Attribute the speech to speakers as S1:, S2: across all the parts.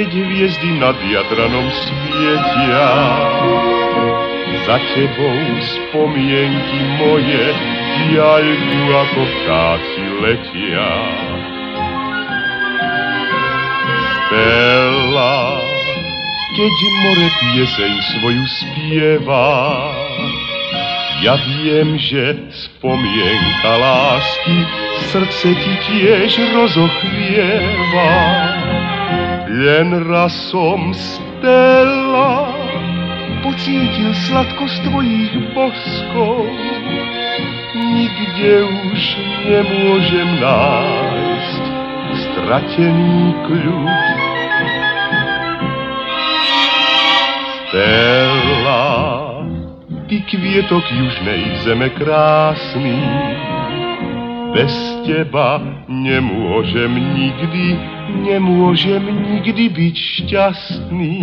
S1: keď hviezdy nad Jadranom svietia. Za tebou spomienky moje diaľku ako vtáci letia. Stella, keď more pieseň svoju spieva, ja viem, že spomienka lásky srdce ti tiež rozochvieva. Len raz som, Stella, pocítil sladkosť tvojich boskov. Nikde už nemôžem nájsť stratený kľud. Stella, ty kvietok južnej zeme krásny, bez teba nemôžem nikdy byť šťastný.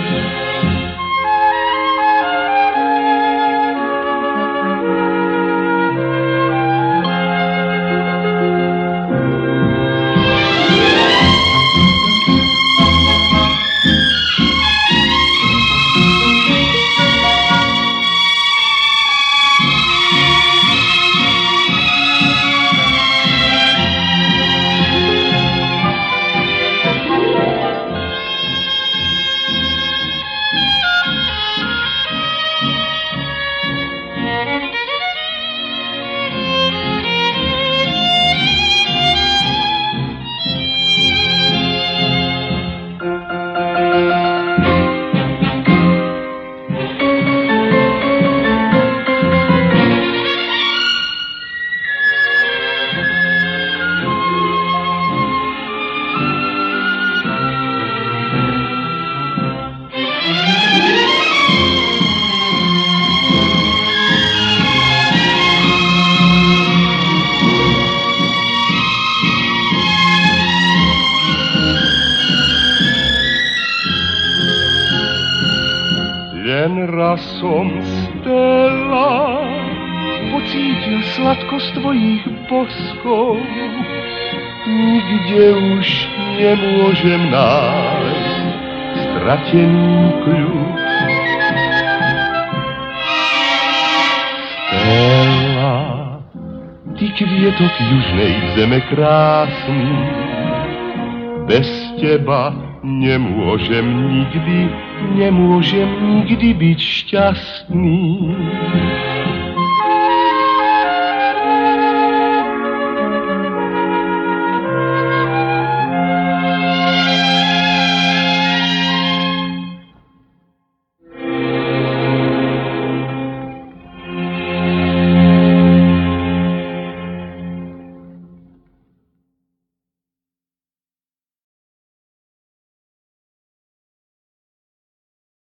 S1: Len raz som, Stella, pocítil sladkosť tvojich boskov. Nikde už nemôžem nájsť stratený kľud. Stella, ty kvietok južnej zeme krásny, bez teba nemôžem nikdy byť šťastný.